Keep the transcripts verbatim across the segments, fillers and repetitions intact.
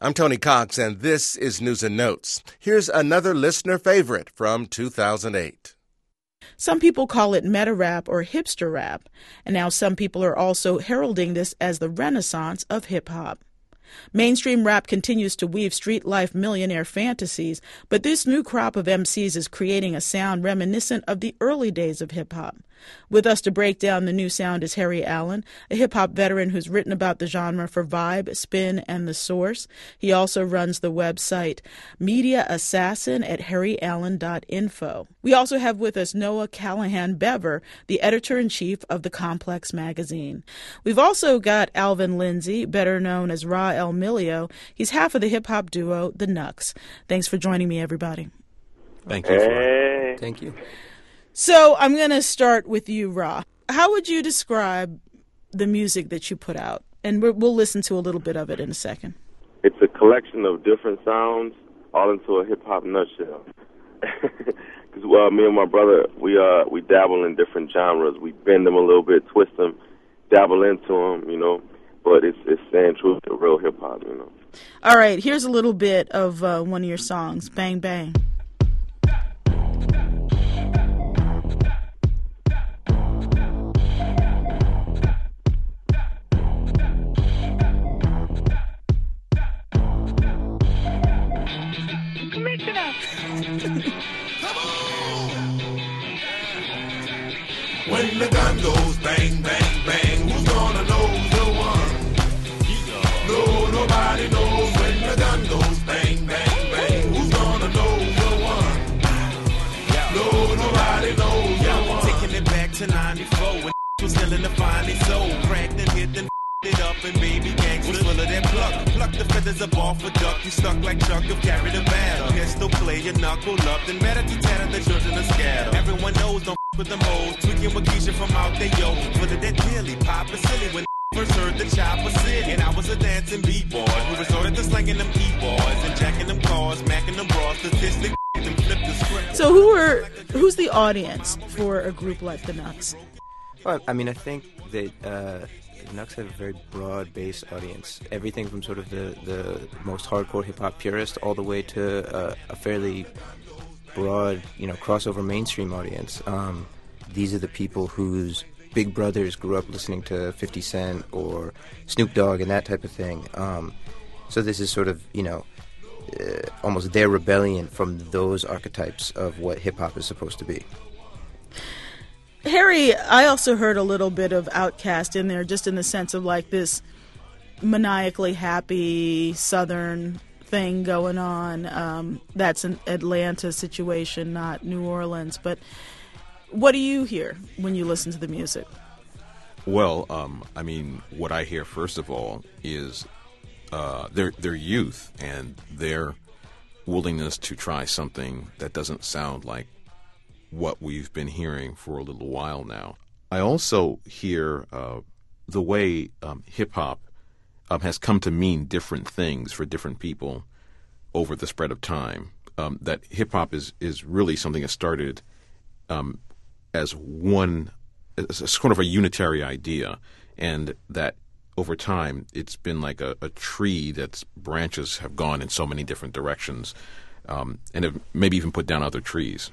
I'm Tony Cox, and this is News and Notes. Here's another listener favorite from two thousand eight. Some people call it meta rap or hipster rap, and now some people are also heralding this as the renaissance of hip-hop. Mainstream rap continues to weave street life millionaire fantasies, but this new crop of M Cs is creating a sound reminiscent of the early days of hip-hop. With us to break down the new sound is Harry Allen, a hip-hop veteran who's written about the genre for Vibe, Spin, and The Source. He also runs the website Media Assassin at harry allen dot info. We also have with us Noah Callahan Bever, the editor-in-chief of The Complex magazine. We've also got Alvin Lindsay, better known as Ra El Milio. He's half of the hip-hop duo The Knucks. Thanks for joining me, everybody. Thank you. Hey. Thank you. So I'm going to start with you, Ra. How would you describe the music that you put out? And we're, we'll listen to a little bit of it in a second. It's a collection of different sounds, all into a hip-hop nutshell. Because well, me and my brother, we uh we dabble in different genres. We bend them a little bit, twist them, dabble into them, you know. But it's it's staying true to real hip-hop, you know. All right, here's a little bit of uh, one of your songs, Bang Bang. When the gun goes bang, bang, bang, who's gonna know the one? No, nobody knows. When the gun goes bang, bang, bang, who's gonna know the one? No, nobody knows the one. Taking it back to ninety-four when was still in the finely soul. Cracked and hit and it up and baby gangs was full of that pluck. Pluck the feathers up off a duck. You stuck like Chuck, you carried a battle. Pistol play, you knuckle up, then better to tatter the children of scatter. Everyone knows don't with the moles, tweaking with Keisha from out there, yo. Full of that dilly, pop is silly when first heard the chopper sit. And I was a dancing b-boy who resorted to slanging them e-boys and jacking them cars, macking them bras, statistic and flip the script. So who are who's the audience for a group like the Knucks? Well, I mean, I think that uh, the Knucks have a very broad-based audience. Everything from sort of the, the most hardcore hip-hop purist all the way to uh, a fairly broad, you know, crossover mainstream audience. Um, these are the people whose big brothers grew up listening to fifty Cent or Snoop Dogg and that type of thing. Um, so this is sort of, you know, uh, almost their rebellion from those archetypes of what hip-hop is supposed to be. Harry, I also heard a little bit of Outkast in there, just in the sense of like this maniacally happy Southern thing going on. Um, that's an Atlanta situation, not New Orleans. But what do you hear when you listen to the music? Well, um, I mean, what I hear first of all is uh, their their youth and their willingness to try something that doesn't sound like what we've been hearing for a little while now. I also hear uh, the way um, hip hop Um, has come to mean different things for different people over the spread of time. Um, that hip-hop is, is really something that started um, as one, as a sort of a unitary idea, and that over time it's been like a, a tree that's branches have gone in so many different directions, um, and have maybe even put down other trees.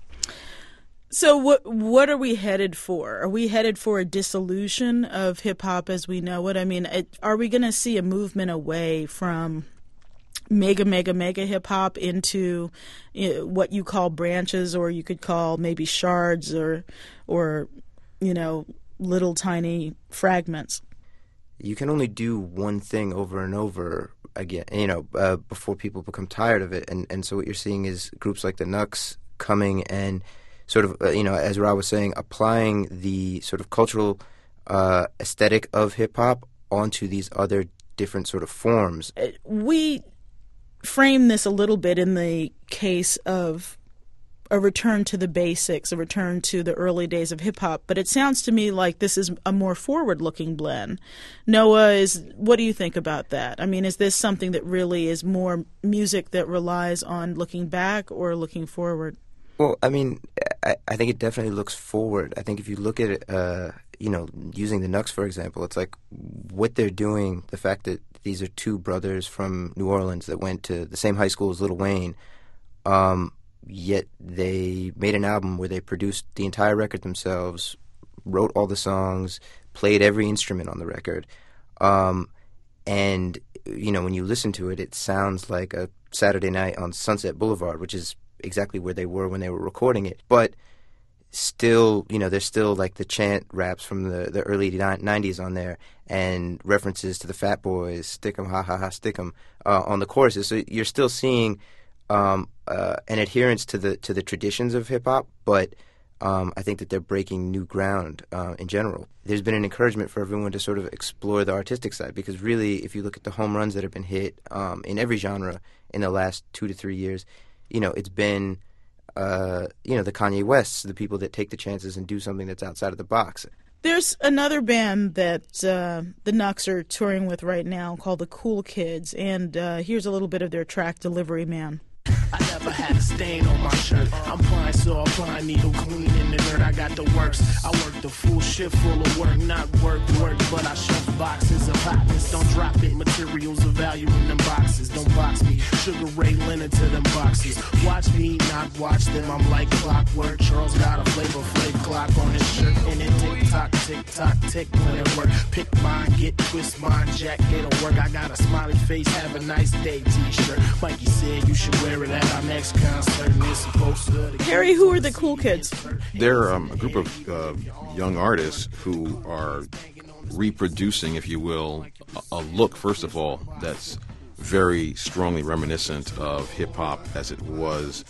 So what what are we headed for? Are we headed for a dissolution of hip-hop as we know it? I mean, it, are we going to see a movement away from mega, mega, mega hip-hop into you know, what you call branches, or you could call maybe shards or, or you know, little tiny fragments? You can only do one thing over and over again, you know, uh, before people become tired of it. And, and so what you're seeing is groups like the Knucks coming and sort of, uh, you know, as Ra was saying, applying the sort of cultural uh, aesthetic of hip-hop onto these other different sort of forms. We frame this a little bit in the case of a return to the basics, a return to the early days of hip-hop, but it sounds to me like this is a more forward-looking blend. Noah, is what do you think about that? I mean, is this something that really is more music that relies on looking back or looking forward? Well, I mean, I, I think it definitely looks forward. I think if you look at it, uh, you know, using the Knucks, for example, it's like what they're doing, the fact that these are two brothers from New Orleans that went to the same high school as Lil Wayne, um, yet they made an album where they produced the entire record themselves, wrote all the songs, played every instrument on the record. Um, and, you know, when you listen to it, it sounds like a Saturday night on Sunset Boulevard, which is exactly where they were when they were recording it. But still, you know, there's still like the chant raps from the, the early nineties on there, and references to the Fat Boys, stick 'em, ha ha ha, stick 'em, uh, on the choruses. So you're still seeing um, uh, an adherence to the to the traditions of hip hop, but um, I think that they're breaking new ground uh, in general. There's been an encouragement for everyone to sort of explore the artistic side, because really, if you look at the home runs that have been hit um, in every genre in the last two to three years, you know, it's been Uh, you know, the Kanye Wests, the people that take the chances and do something that's outside of the box. There's another band that uh, the Knucks are touring with right now called the Cool Kids, and uh, here's a little bit of their track Delivery Man. I never had a stain on my shirt. I'm fine, so applying needle clean in the dirt. I got the works. I work the full shift full of work, not work, work, but I shove boxes of hotness. Don't drop it. Materials of value in them boxes. Don't box me. Sugar Ray Leonard to them boxes. Watch me, not watch them. I'm like clockwork. Charles got a flavor flake clock on his shirt. And it tick tock, tick tock, tick when it work. Pick mine, get twist mine, jack, it'll work. I got a smiley face, have a nice day t-shirt. Mikey said you should wear it at our next concert. And it's supposed to. Harry, who are the Cool Kids? They're um, a group of uh, young artists who are reproducing, if you will, a, a look, first of all, that's very strongly reminiscent of hip-hop as it was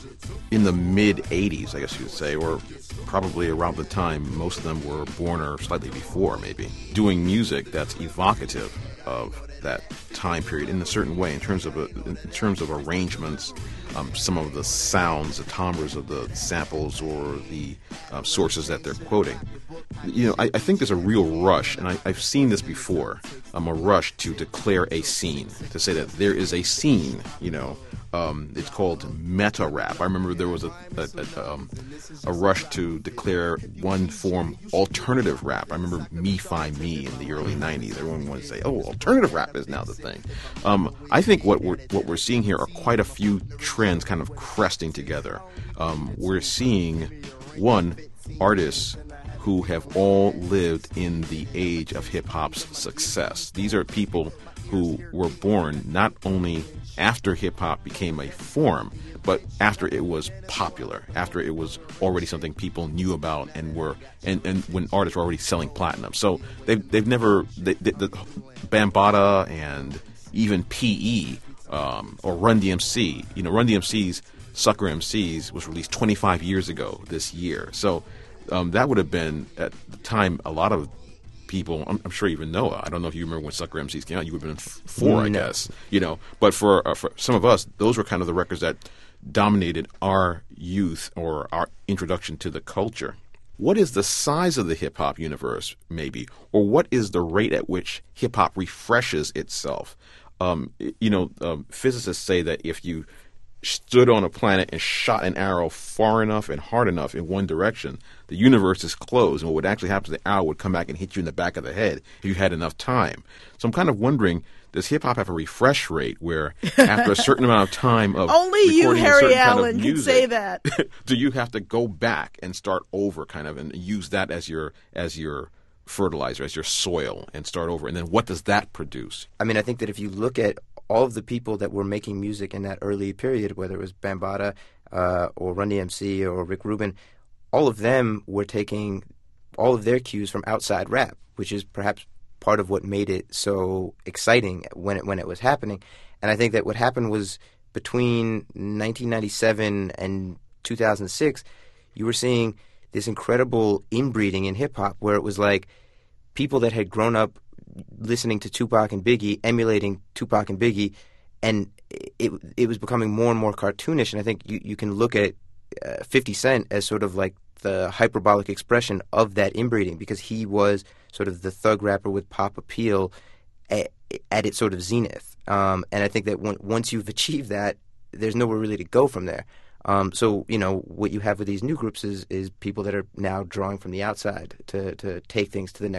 in the mid-eighties, I guess you would say, or probably around the time most of them were born or slightly before, maybe, doing music that's evocative of that time period in a certain way in terms of a, in terms of arrangements, um, some of the sounds, the timbres of the samples or the uh, sources that they're quoting. You know, I, I think there's a real rush, and I, I've seen this before, um, a rush to declare a scene, to say that there is a scene, you know. Um, it's called meta rap. I remember there was a a, a, um, a rush to declare one form alternative rap. I remember Me Fi Me in the early nineties. Everyone wanted to say, "Oh, alternative rap is now the thing." Um, I think what we're what we're seeing here are quite a few trends kind of cresting together. Um, we're seeing one artists who have all lived in the age of hip hop's success. These are people who were born not only after hip-hop became a form, but after it was popular, after it was already something people knew about and were, and, and when artists were already selling platinum. So they've, they've never, they, they, the Bambaataa and even P E um, or Run D M C, you know, Run D M C's Sucker M Cs was released twenty-five years ago this year. So um, that would have been, at the time, a lot of people, I'm, I'm sure even Noah, I don't know if you remember when Sucker M Cs came out, you would have been f- four, I no. guess, you know, but for, uh, for some of us, those were kind of the records that dominated our youth or our introduction to the culture. What is the size of the hip-hop universe, maybe, or what is the rate at which hip-hop refreshes itself? Um, you know, um, physicists say that if you stood on a planet and shot an arrow far enough and hard enough in one direction, the universe is closed, and what would actually happen to the arrow would come back and hit you in the back of the head if you had enough time. So I'm kind of wondering, does hip-hop have a refresh rate where after a certain amount of time of Only you, recording a Harry certain kind of Allen, can music, say that. do you have to go back and start over kind of and use that as your as your fertilizer, as your soil, and start over? And then what does that produce? I mean, I think that if you look at all of the people that were making music in that early period, whether it was Bambaataa uh, or Run D M C or Rick Rubin, all of them were taking all of their cues from outside rap, which is perhaps part of what made it so exciting when it when it was happening. And I think that what happened was between nineteen ninety-seven and two thousand six, you were seeing this incredible inbreeding in hip-hop where it was like people that had grown up listening to Tupac and Biggie, emulating Tupac and Biggie, and it it was becoming more and more cartoonish. And I think you, you can look at uh, fifty Cent as sort of like the hyperbolic expression of that inbreeding, because he was sort of the thug rapper with pop appeal at, at its sort of zenith. Um, and I think that when, once you've achieved that, there's nowhere really to go from there. Um, so, you know, what you have with these new groups is, is people that are now drawing from the outside to, to take things to the next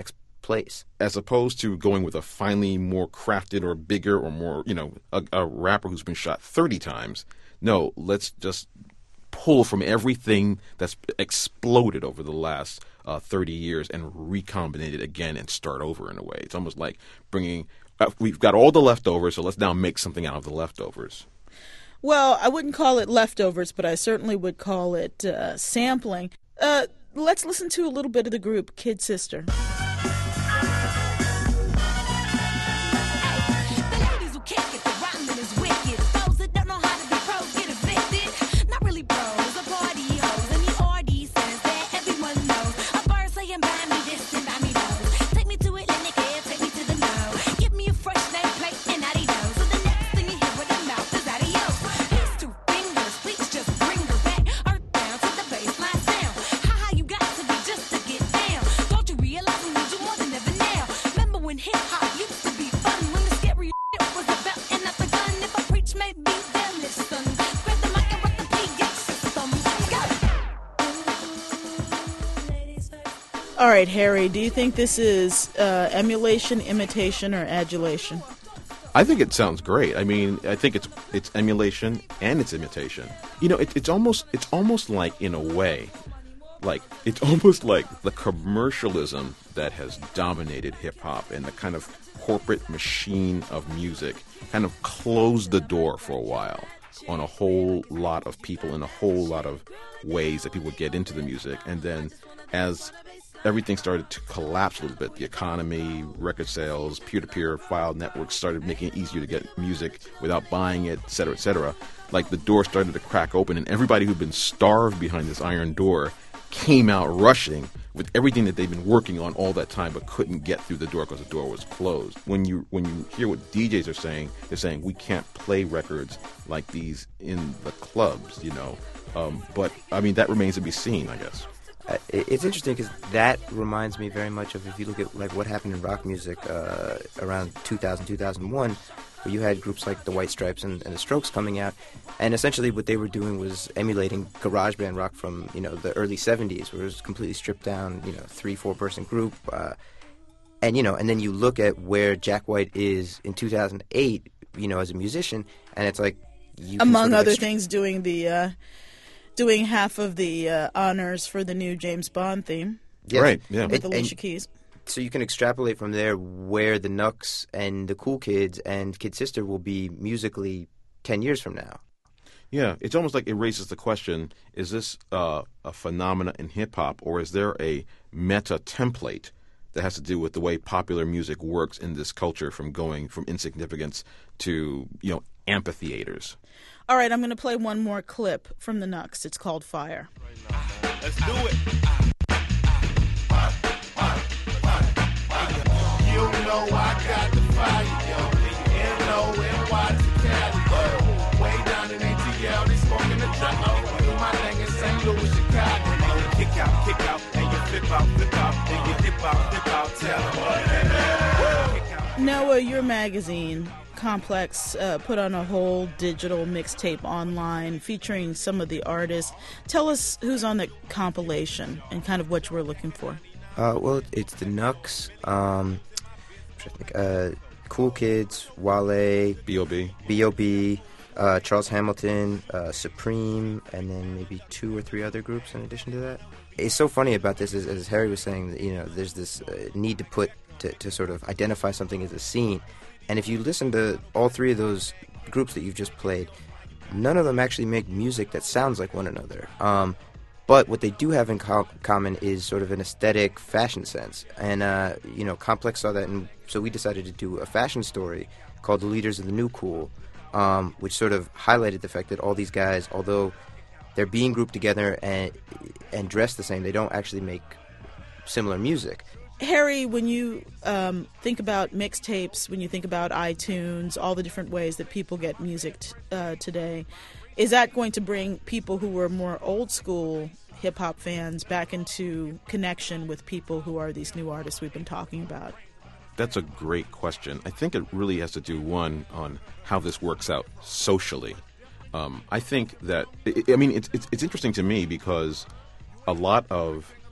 place. As opposed to going with a finely more crafted or bigger or more, you know, a, a rapper who's been shot thirty times. No, let's just pull from everything that's exploded over the last uh, thirty years and recombine it again and start over in a way. It's almost like bringing, uh, we've got all the leftovers, so let's now make something out of the leftovers. Well, I wouldn't call it leftovers, but I certainly would call it uh, sampling. Uh, let's listen to a little bit of the group Kid Sister. All right, Harry, do you think this is uh, emulation, imitation, or adulation? I think it sounds great. I mean, I think it's it's emulation and it's imitation. You know, it, it's almost it's almost like, in a way, like it's almost like the commercialism that has dominated hip hop and the kind of corporate machine of music kind of closed the door for a while on a whole lot of people in a whole lot of ways that people would get into the music. And then as everything started to collapse a little bit, the economy, record sales, peer-to-peer file networks started making it easier to get music without buying it, et cetera, et cetera. Like the door started to crack open, and everybody who'd been starved behind this iron door came out rushing with everything that they've been working on all that time but couldn't get through the door because the door was closed. When you when you hear what D Js are saying, they're saying we can't play records like these in the clubs, you know. Um, but, I mean, that remains to be seen, I guess. Uh, it's interesting because that reminds me very much of, if you look at like what happened in rock music uh, around two thousand, two thousand one, where you had groups like the White Stripes and, and the Strokes coming out, and essentially what they were doing was emulating garage band rock from, you know, the early seventies, where it was completely stripped down, you know, three, four person group, uh, and you know, and then you look at where Jack White is in two thousand eight, you know, as a musician, and it's like you among sort of other extra- things, doing the. Uh... doing half of the uh, honors for the new James Bond theme. Yes. Right, yeah. With And- Alicia and Keys. So you can extrapolate from there where the Knucks and the Cool Kids and Kid Sister will be musically ten years from now. Yeah, it's almost like it raises the question, is this uh, a phenomena in hip-hop, or is there a meta template that has to do with the way popular music works in this culture, from going from insignificance to, you know, amphitheaters? All right, I'm going to play one more clip from the Knucks. It's called Fire. Let's do it. You know I got the fire, yo. N O N Y to Cali, yo. Way down in A T L, they smoking the trap. I do my thing in Saint Louis, Chicago. And you kick out, kick out, and you flip out, flip out, and you dip out, dip out, tell them. Kick out. Noah, your magazine, Complex, uh, put on a whole digital mixtape online featuring some of the artists. Tell us who's on the compilation and kind of what you were looking for. Uh, well, it's the Knucks, um, I'm trying to think, uh, Cool Kids, Wale, B O B B O B, uh, Charles Hamilton, uh, Supreme, and then maybe two or three other groups in addition to that. It's so funny about this, is, as Harry was saying, that, you know, there's this uh, need to put, to, to sort of identify something as a scene. And if you listen to all three of those groups that you've just played, none of them actually make music that sounds like one another. Um, but what they do have in co- common is sort of an aesthetic fashion sense. And, uh, you know, Complex saw that, and so we decided to do a fashion story called The Leaders of the New Cool, um, which sort of highlighted the fact that all these guys, although they're being grouped together and, and dressed the same, they don't actually make similar music. Harry, when you um, think about mixtapes, when you think about iTunes, all the different ways that people get music t- uh, today, is that going to bring people who were more old school hip-hop fans back into connection with people who are these new artists we've been talking about? That's a great question. I think it really has to do, one, on how this works out socially. Um, I think that, I I mean, it's, it's it's interesting to me because a lot of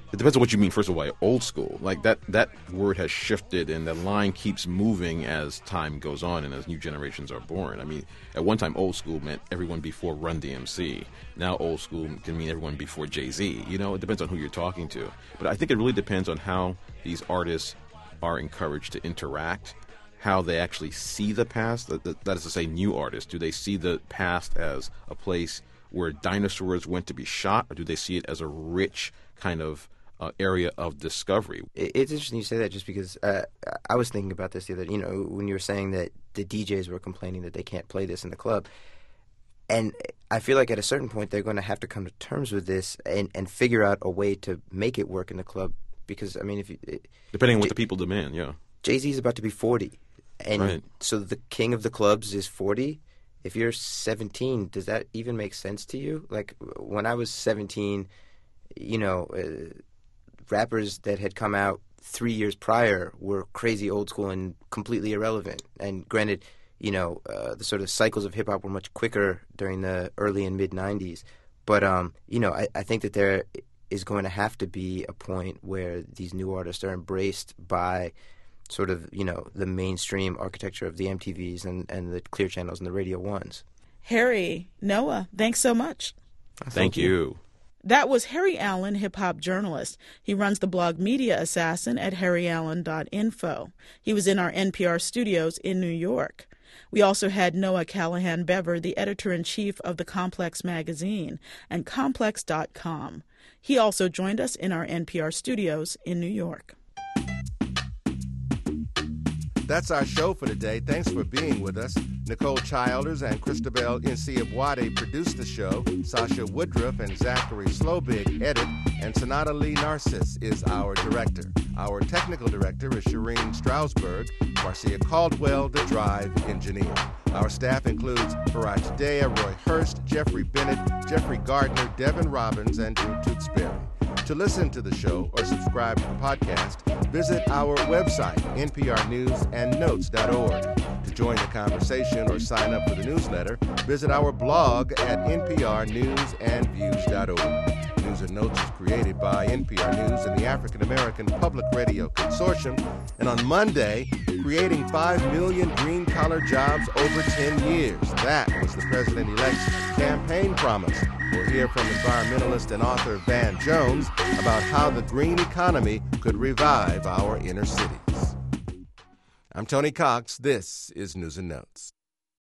it depends on what you mean, first of all, by old school. Like, that, that word has shifted, and the line keeps moving as time goes on and as new generations are born. I mean, at one time, old school meant everyone before Run D M C. Now, old school can mean everyone before Jay-Z. You know, it depends on who you're talking to. But I think it really depends on how these artists are encouraged to interact, how they actually see the past. That, that, that is to say, new artists. Do they see the past as a place where dinosaurs went to be shot, or do they see it as a rich kind of Uh, area of discovery? It's interesting you say that, just because uh, I was thinking about this the other, you know, when you were saying that the D Js were complaining that they can't play this in the club. And I feel like at a certain point they're going to have to come to terms with this and, and figure out a way to make it work in the club. Because, I mean, if you... It, Depending on what J- the people demand, yeah. Jay-Z's about to be forty. And right. So the king of the clubs is forty. If you're seventeen, does that even make sense to you? Like, when I was seventeen, you know... Uh, rappers that had come out three years prior were crazy old school and completely irrelevant. And granted, you know, uh, the sort of cycles of hip-hop were much quicker during the early and mid-nineties. But, um, you know, I, I think that there is going to have to be a point where these new artists are embraced by sort of, you know, the mainstream architecture of the M T Vs and, and the Clear Channels and the Radio Ones. Harry, Noah, thanks so much. Thank, Thank you. you. That was Harry Allen, hip-hop journalist. He runs the blog Media Assassin at harry allen dot info. He was in our N P R studios in New York. We also had Noah Callahan Bever, the editor-in-chief of the Complex magazine and complex dot com. He also joined us in our N P R studios in New York. That's our show for today. Thanks for being with us. Nicole Childers and Christabel Nsiabwade produced the show. Sasha Woodruff and Zachary Slowbig edit. And Sonata Lee Narciss is our director. Our technical director is Shireen Strausberg. Marcia Caldwell, the drive engineer. Our staff includes Faraj Dea, Roy Hurst, Jeffrey Bennett, Jeffrey Gardner, Devin Robbins, and Drew Tootsberry. To listen to the show or subscribe to the podcast, visit our website, n p r news and notes dot org. To join the conversation or sign up for the newsletter, visit our blog at n p r news and views dot org. News and Notes is created by N P R News and the African American Public Radio Consortium. And on Monday, creating five million green-collar jobs over ten years. That was the president-elect's campaign promise. We'll hear from environmentalist and author Van Jones about how the green economy could revive our inner cities. I'm Tony Cox. This is News and Notes.